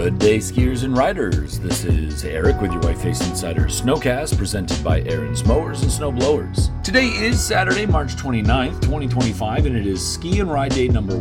Good day, skiers and riders. This is Eric with your Whiteface Insider Snowcast, presented by Aaron's Mowers and Snowblowers. Today is Saturday, March 29th, 2025, and it is ski and ride day number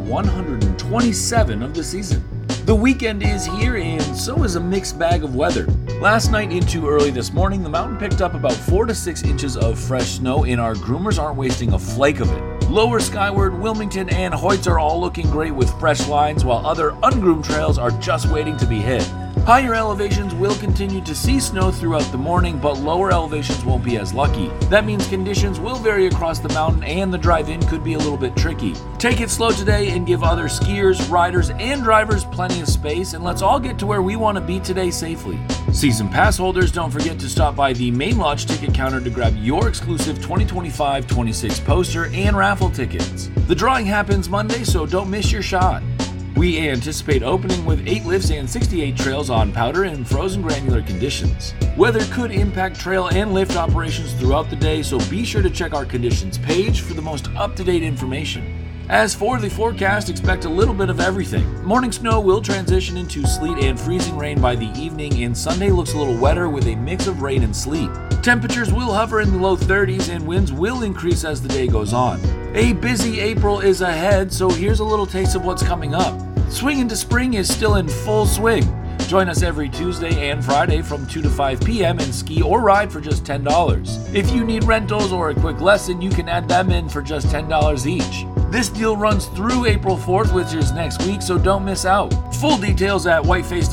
127 of the season. The weekend is here, and so is a mixed bag of weather. Last night into early this morning, the mountain picked up about 4 to 6 inches of fresh snow, and our groomers aren't wasting a flake of it. Lower skyward, Wilmington and Hoyts are all looking great with fresh lines, while other ungroomed trails are just waiting to be hit. Higher elevations will continue to see snow throughout the morning, but lower elevations won't be as lucky. That means conditions will vary across the mountain and the drive-in could be a little bit tricky. Take it slow today and give other skiers, riders, and drivers plenty of space, and let's all get to where we want to be today safely. Season pass holders, don't forget to stop by the main lodge ticket counter to grab your exclusive 2025-26 poster and raffle tickets. The drawing happens Monday, so don't miss your shot. We anticipate opening with 8 lifts and 68 trails on powder and frozen granular conditions. Weather could impact trail and lift operations throughout the day, so be sure to check our conditions page for the most up-to-date information. As for the forecast, expect a little bit of everything. Morning snow will transition into sleet and freezing rain by the evening, and Sunday looks a little wetter with a mix of rain and sleet. Temperatures will hover in the low 30s and winds will increase as the day goes on. A busy April is ahead, so here's a little taste of what's coming up. Swing into Spring is still in full swing. Join us every Tuesday and Friday from 2 to 5 p.m. and ski or ride for just $10. If you need rentals or a quick lesson, you can add them in for just $10 each. This deal runs through April 4th, which is next week, so don't miss out. Full details at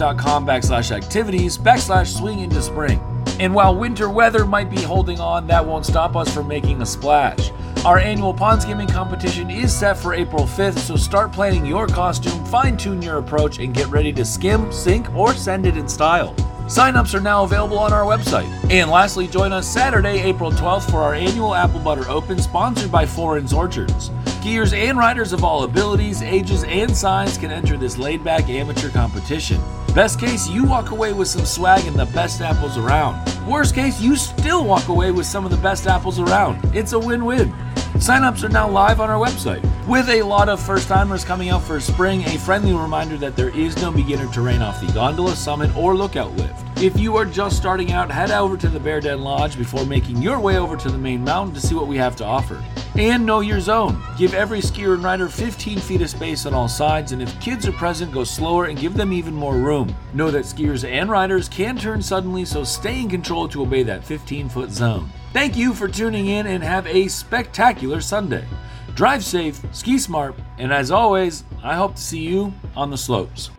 whiteface.com/activities/swing into spring. And while winter weather might be holding on, that won't stop us from making a splash. Our annual pond skimming competition is set for April 5th, so start planning your costume, fine-tune your approach, and get ready to skim, sink, or send it in style. Sign-ups are now available on our website. And lastly, join us Saturday, April 12th for our annual Apple Butter Open, sponsored by Florence Orchards. Skiers and riders of all abilities, ages, and size can enter this laid-back amateur competition. Best case, you walk away with some swag and the best apples around. Worst case, you still walk away with some of the best apples around. It's a win-win. Sign-ups are now live on our website. With a lot of first-timers coming out for spring, a friendly reminder that there is no beginner terrain off the gondola, summit, or lookout lift. If you are just starting out, head over to the Bear Den Lodge before making your way over to the main mountain to see what we have to offer. And know your zone. Give every skier and rider 15 feet of space on all sides, and if kids are present, go slower and give them even more room. Know that skiers and riders can turn suddenly, so stay in control to obey that 15-foot zone. Thank you for tuning in and have a spectacular Sunday. Drive safe, ski smart, and as always, I hope to see you on the slopes.